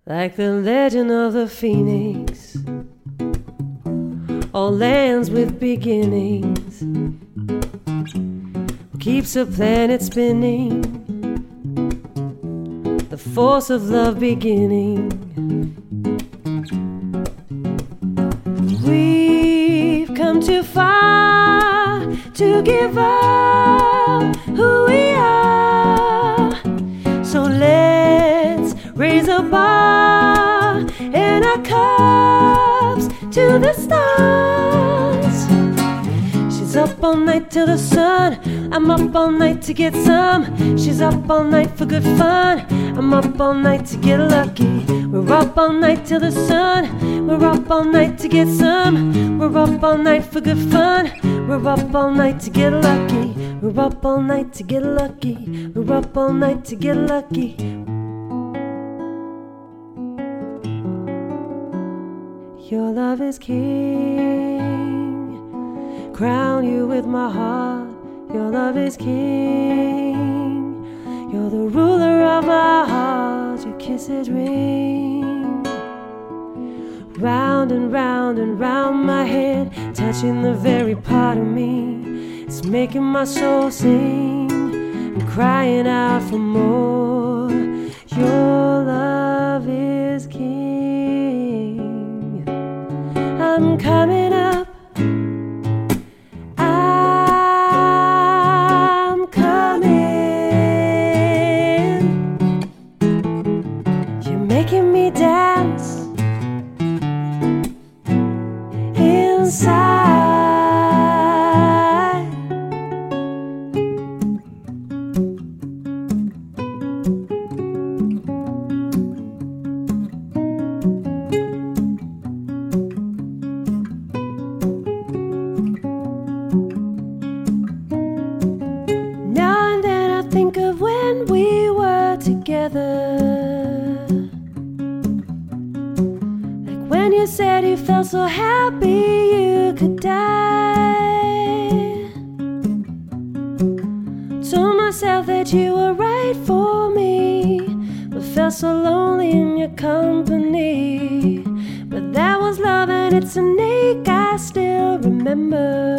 like the legend of the phoenix. All lands with beginnings, keeps the planet spinning, the force of love beginning. We've come too far to give up who we are, so let's raise a bar and our cups to the stars. She's up all night till the sun, I'm up all night to get some. She's up all night for good fun, I'm up all night to get lucky. We're up all night till the sun, we're up all night to get some. We're up all night for good fun, we're up all night to get lucky. We're up all night to get lucky, we're up all night to get lucky. Your love is king, crown you with my heart. Your love is king, you're the ruler of our hearts. Your kisses ring round and round and round my head, touching the very part of me. It's making my soul sing, I'm crying out for more. Your love is king. I'm coming up, I'm coming. You're making me dance inside. Think of when we were together, like when you said you felt so happy you could die. Told myself that you were right for me, but felt so lonely in your company. But that was love and it's an ache I still remember.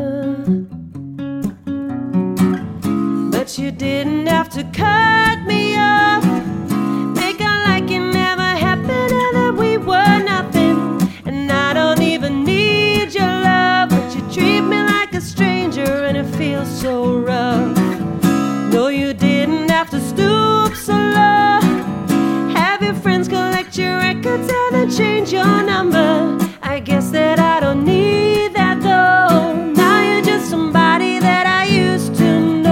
But you didn't have to cut me off, make it like it never happened and that we were nothing. And I don't even need your love, but you treat me like a stranger and it feels so rough. No, you didn't have to stoop so low, have your friends collect your records and then change your number. I guess that I don't need that though. Now you're just somebody that I used to know.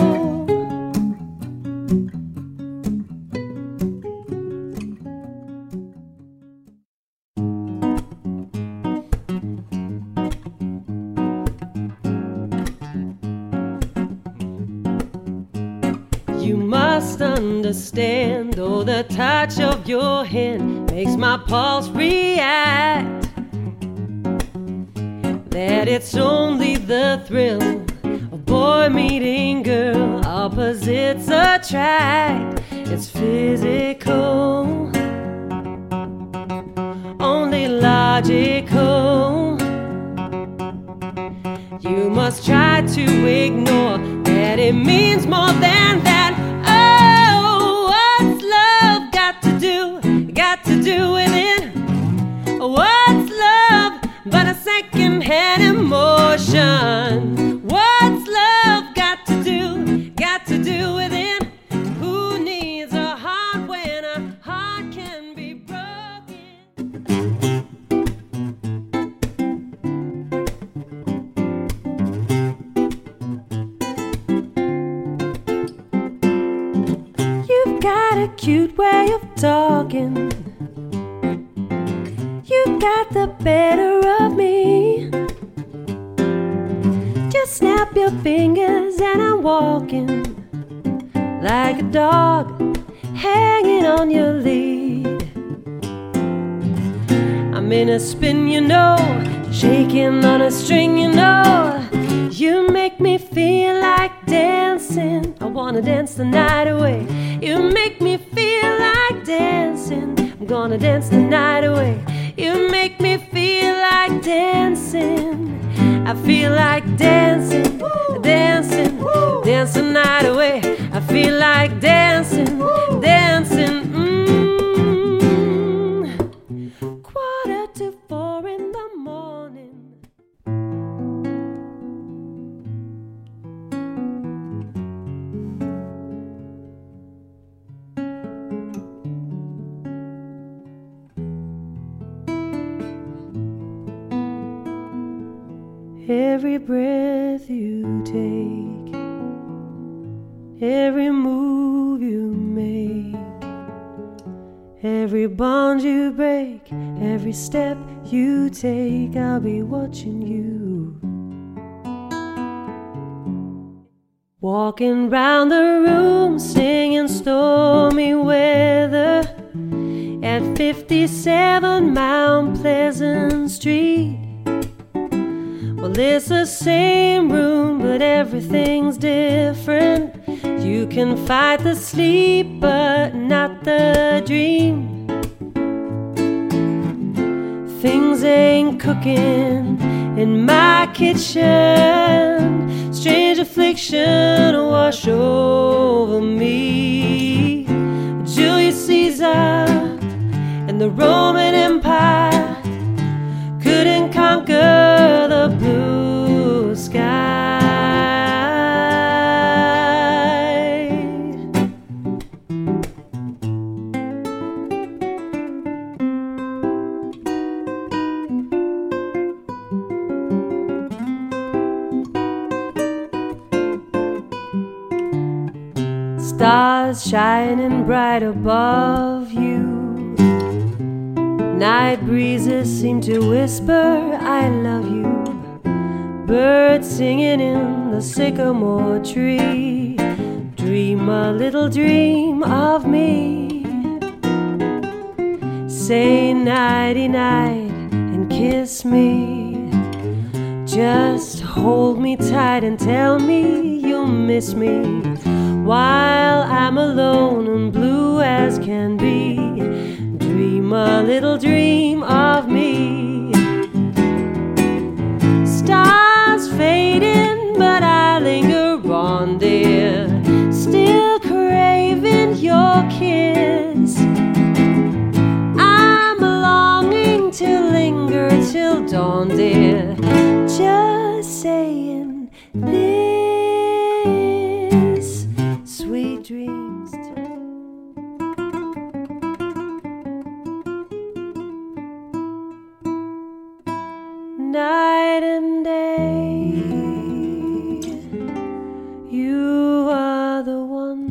You must understand, oh, the touch of your hand makes my pulse react. That it's only the thrill of boy meeting girl, opposites attract. It's physical, only logical. You must try to ignore that it means more than that. Oh, what's love got to do with it? What's love but a second-hand emotion? What's love got to do with it? Who needs a heart when a heart can be broken? You've got a cute way of talking, you got the better of me. Just snap your fingers and I'm walking like a dog hanging on your lead. I'm in a spin, you know, shaking on a string, you know. You make me feel like dancing, I wanna dance the night away. You make me feel like dancing I'm gonna dance the night away. You make me feel like dancing. I feel like dancing, dancing, dance the night away. I feel like dancing, dancing. 3:45 in the morning. Every breath you take, every move you make, every bond you break, every step you take, I'll be watching you. Walking round the room, singing stormy weather at 57 Mount Pleasant Street. Well, it's the same room, but everything's different. You can fight the sleep, but not the dream. Things ain't cooking in my kitchen. Strange affliction wash over me. Julius Caesar and the Roman Empire couldn't conquer the blue sky. Stars shining bright above you. Night breezes seem to whisper, I love you. Birds singing in the sycamore tree. Dream a little dream of me. Say nighty-night and kiss me. Just hold me tight and tell me you'll miss me while I'm alone and blue as can be. Dream a little dream of me. Stars fading, but I linger on, dear, still craving your kiss. I'm longing to linger till dawn, dear, just saying this. Sweet dreams too. Night and day, you are the one.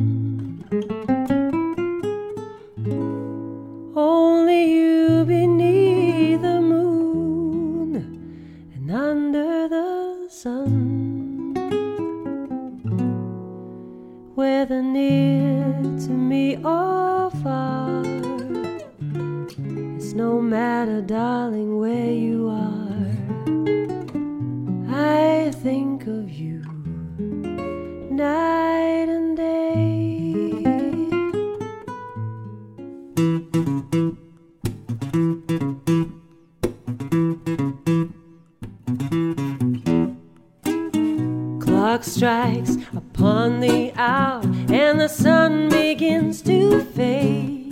Only you beneath the moon and under the sun. Whether near to me or far, it's no matter, darling, where you are. I think of you night and day. Clock strikes upon the hour and the sun begins to fade.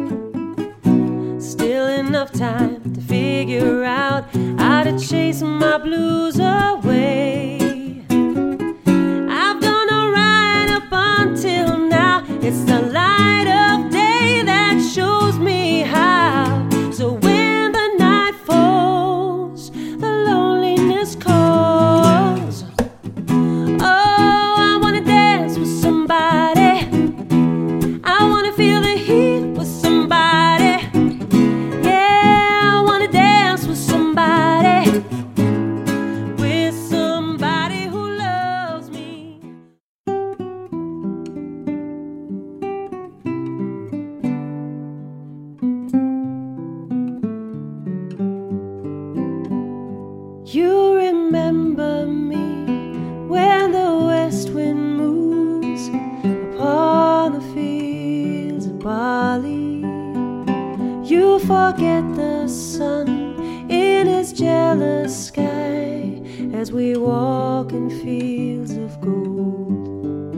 Still enough time to figure out how to chase my blues away. I've done alright up until now. It's the light of day that shows me how. So when the night falls, the loneliness calls. Oh, I wanna dance with somebody. I wanna feel the heat with somebody. Yeah, I wanna dance with somebody. With you forget the sun in his jealous sky as we walk in fields of gold.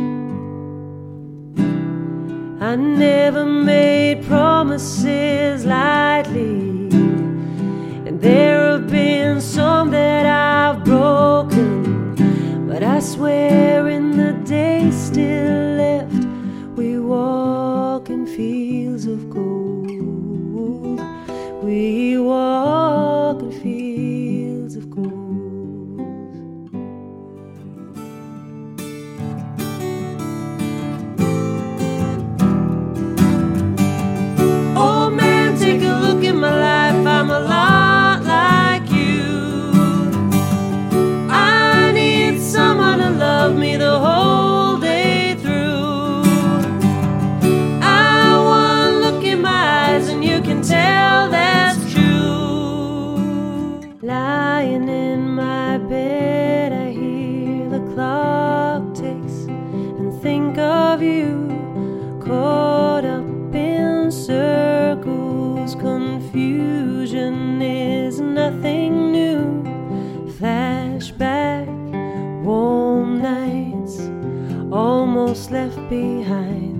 I never made promises lightly, and there have been some that I've broken, but I swear in the days still left, we walk in fields of gold. We walk in fields of gold. Oh man, take a look at my life, I'm a lot like you. I need someone to love me the whole day through. I want to look in my eyes and you can tell that's true. Lying in my bed, I hear the clock ticks and think of you, caught up in circles. Confusion is nothing new. Flashback, warm nights almost left behind.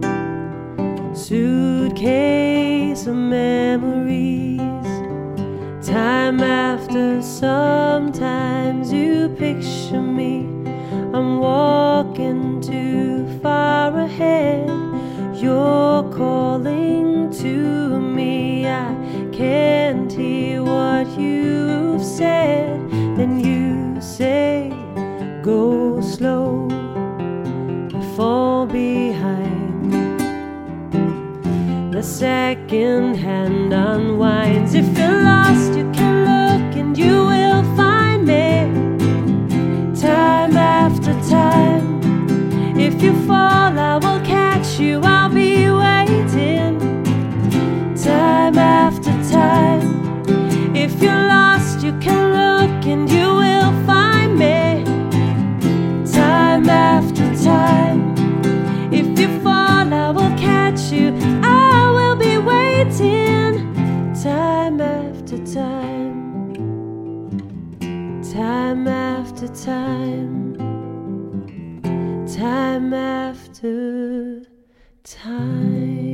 Suitcase of memories. Time after, sometimes you picture me. I'm walking too far ahead. You're calling to me. I can't hear what you've said. Then you say, go slow, I fall behind. The second hand unwinds. If you're lost, you can look and you will find me. Time after time. If you fall, I will catch you, I'll be waiting. Time after time. If you're lost, you can look and you will find me. Time after time. If you fall, I will catch you, I will be waiting. Time after time. Time after time. Time after time.